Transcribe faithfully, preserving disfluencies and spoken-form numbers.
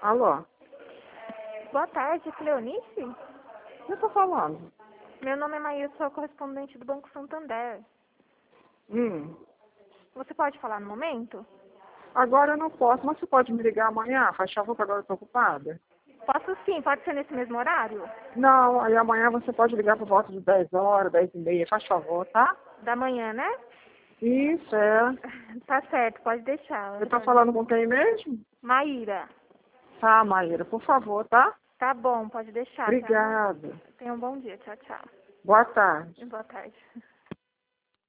Alô? Boa tarde, Cleonice? Eu tô falando. Meu nome é Maíra, sou a correspondente do Banco Santander. Hum. Você pode falar no momento? Agora eu não posso, mas você pode me ligar amanhã? Faz favor que agora eu tô ocupada. Posso sim, pode ser nesse mesmo horário? Não, aí amanhã você pode ligar por volta de dez horas, dez e meia, faz favor, tá? Da manhã, né? Isso, é. Tá certo, pode deixar. Eu tô falando com quem mesmo? Maíra. Tá, Maíra, por favor, tá? Tá bom, pode deixar, tá? Obrigada. Tenha um bom dia, tchau, tchau. Boa tarde. E boa tarde.